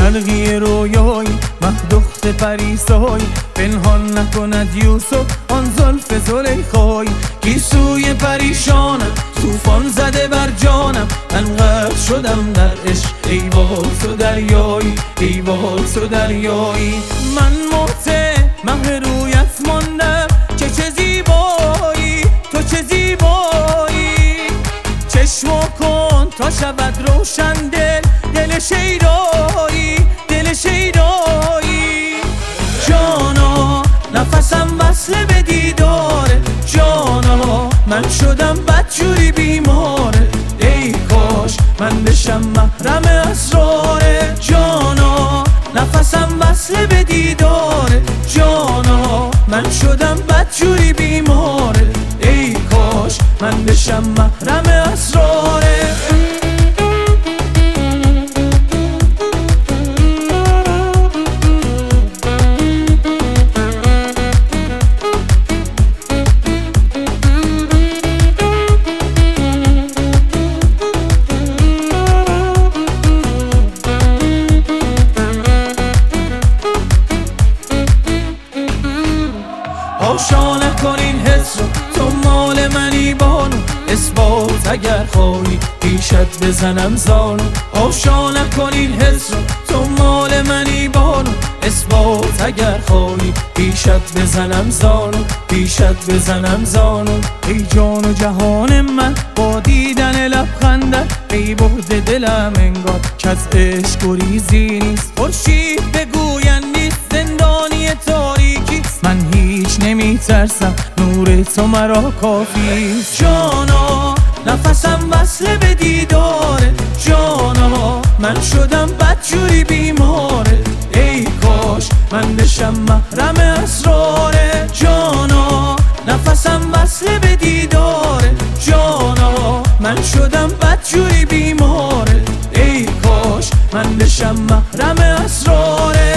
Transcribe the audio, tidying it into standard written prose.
حلقی رویای مهدخت پریسای، پنهان نکند یوسف آن زلف زلیخای. گیسوی پریشانم طوفان زده بر جانم، من غرق شدم در عشق ای وای تو دریایی، ای وای تو دریایی. من مه رویت ماندم که چه زیبایی، تو چه زیبایی. چشمو کن تا شود روشن دل شیدایی، دل شیدایی. جانا نفسم وصله به دیداره، جانا من شدم بدجوری بیماره. ای کاش من بشم محرم اسراره، جانا نفسم وصله به دیداره. جانا من شدم بدجوری بیماره، ای کاش من بشم محرم اسراره. آشا نکن این حس رو، تو مال منی بانو. اثبات اگر خواهی پیشت بزنم زانو. آشا نکن این حس رو، تو مال منی بانو. اثبات اگر خواهی پیشت بزنم زانو، پیشت بزنم زانو. ای جان و جهان من با دیدن لبخندت، ای بعد دلم انگار که از عشق گریزی نیست. خورشید بگوین نیست زندانی تاریکی، من هیچ نمی ترسم نور تو مرا کافی. جانا نفسم وصله به دیداره، جانا من شدم بدجوری بیماره. ای کاش من بشم محرم اسراره، جانا نفسم وصله به دیداره. جانا من شدم بدجوری بیماره، ای کاش من بشم محرم اسراره.